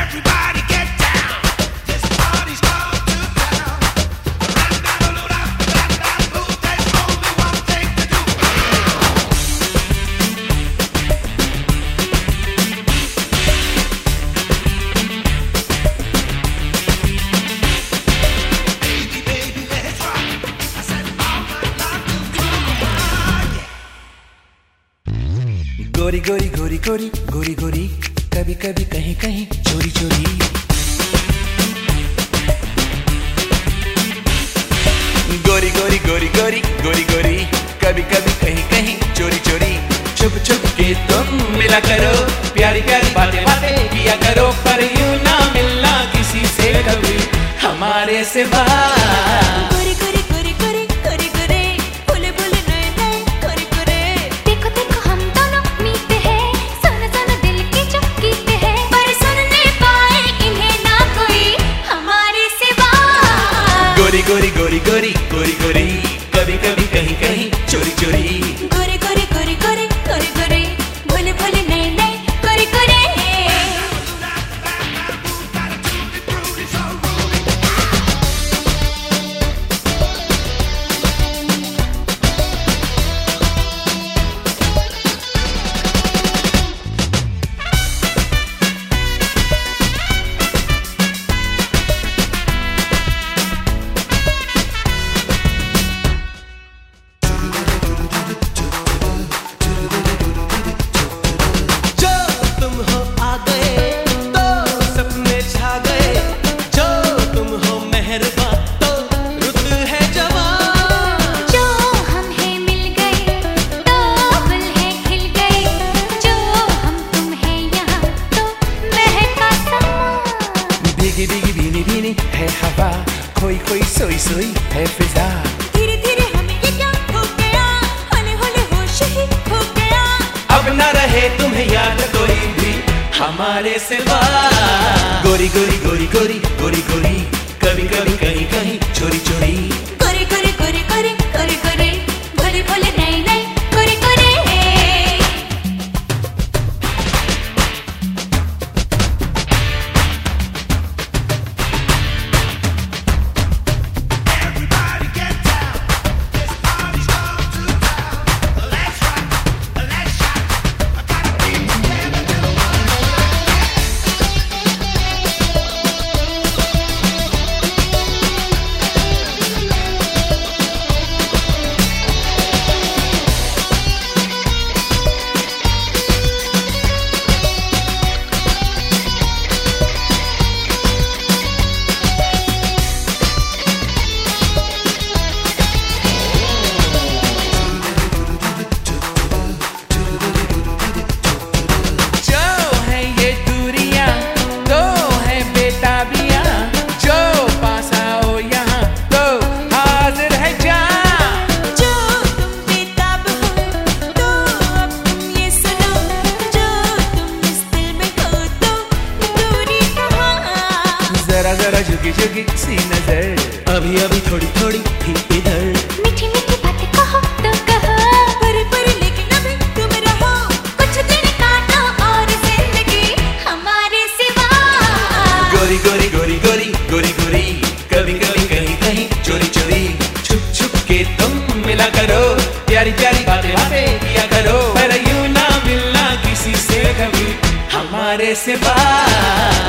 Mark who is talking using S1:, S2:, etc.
S1: गोरी गोरी गोरी गोरी गोरी गोरी, कभी कभी कहीं कहीं चोरी चोरी। गोरी गोरी गोरी गोरी गोरी गोरी, कभी कभी कहीं कहीं चोरी चोरी। छुप छुप के तुम मिला करो, प्यारी प्यारी बातें बातें किया करो, पर यूं ना मिलना किसी से कभी हमारे सिवा। गोरी गोरी गोरी गोरी गोरी गोरी, कभी कभी कहीं कहीं चोरी चोरी।
S2: गोरी गोरी गोरी गोरी गोरी गोरी, भोले भोले नए नए गोरी गोरी।
S1: भीगी भीगी भीनी भीनी है हवा, खोई खोई सोई सोई है फिजा।
S2: धीरे धीरे हमें ये क्या हो गया, हौले हौले होश ही खो गया।
S1: अब न रहे तुम्हें याद कोई भी हमारे सिवा। गोरी गोरी गोरी गोरी गोरी गोरी, कभी कभी कहीं कहीं चोरी चोरी।
S2: गोरी गोरी गोरी गोरी गोरी गोरी, भोले भोले नए नए गोरी गोरी।
S1: जरा जरा झुकी झुकी सी नजर, अभी अभी थोड़ी थोड़ी थी इधर।
S2: मीठी मीठी बातें कहो तो कहो, परे परे लेकिन अभी तुम रहो। कुछ दिन काटो और जिंदगी हमारे सिवा।
S1: गोरी गोरी गोरी गोरी गोरी गोरी, कभी कभी कहीं कहीं चोरी चोरी। छुप छुप के तुम मिला करो, प्यारी प्यारी बातें बातें किया करो, पर यूं ना मिलना किसी से कभी हमारे सिवा।